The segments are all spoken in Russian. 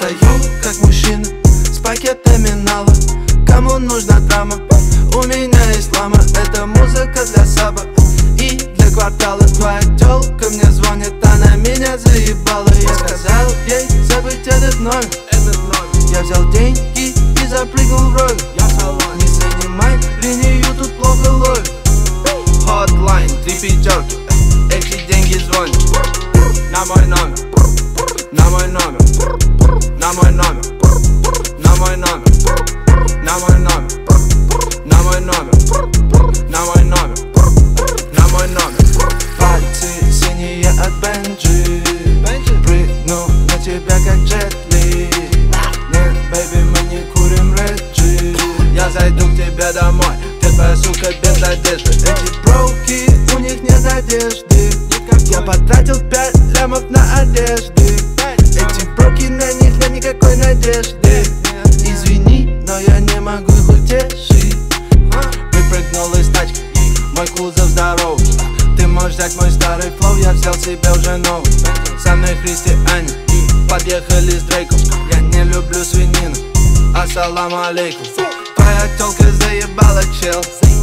стою как мужчина с пакетами нала. Кому нужна драма? У меня есть лама. Это музыка для саба и для квартала. Твоя тёлка мне звонит, она меня заебала. Я сказал ей забыть этот номер. Я взял деньги и запрыгнул в роль. Не занимай линию, тут плохо ловит. Hotline, 3 пятерки, эти деньги звонят. На мой номер, на мой номер, на мой номер, на мой номер, на мой номер, на мой номер, на мой номер, на мой номер. Пальцы синие от Бенджи, прыгну на тебя как Джетли. Нет, бэйби, мы не курим Реджи. Я зайду к тебе домой, где твоя сука без одежды. Эти броуки, у них нет одежды. Я потратил 5 лямов на одежды. Эти броуки, на них нет никакой надежды. Извини, но я не могу их утешить. Выпрыгнул из тачки, мой кузов здоров. Ты можешь взять мой старый флоу, я взял себе уже новый. Со мной христиане, подъехали с Дрейком. Я не люблю свинину, ассаламу алейкум. Твоя тёлка заебала, чел.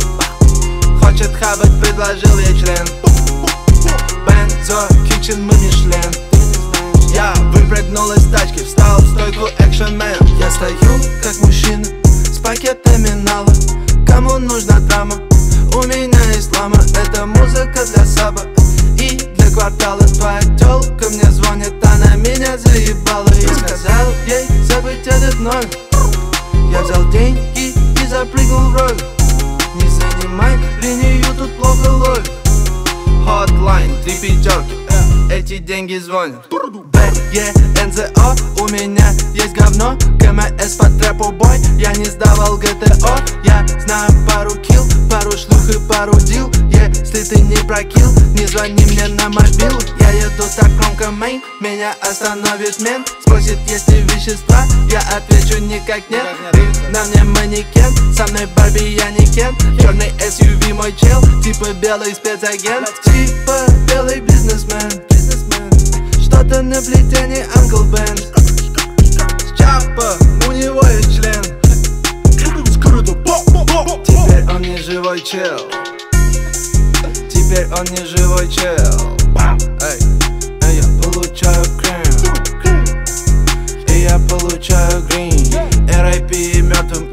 Хочет хавать, предложил ей член. Бензо, кичен, мы Мишлен. Я выпрыгнул из тачки, встал в стойку экшн-мен. Я стою как мужчина с пакетами нала. Кому нужна драма? У меня есть лама. Это музыка для саба и для квартала. Твоя тёлка мне звонит, она меня заебала. Я сказал ей забыть этот номер. Я взял деньги и запрыгнул в роль. Не занимай линию, тут плохо ловит. Hotline, 3 пятерки, эти деньги звонят. БЕНЗО, у меня есть говно. КМС по трэпу бой, я не сдавал ГТО. Я знаю пару килл, пару шлюх и пару дил. Если ты не прокил, не звони мне на мобилу. Я еду так громко, мейн, меня остановит мент. Спросит, есть ли вещества, я отвечу никак нет. Ты на мне манекен, со мной Барби, я не Кен. Черный SUV мой чел, типа белый спецагент. Типа белый бизнесмен. Что-то на плетении Uncle Ben. Чапа, у него есть член. Теперь он не живой чел. Теперь он не живой чел. Эй, я получаю крем. И я получаю грин. R.I.P. мертвым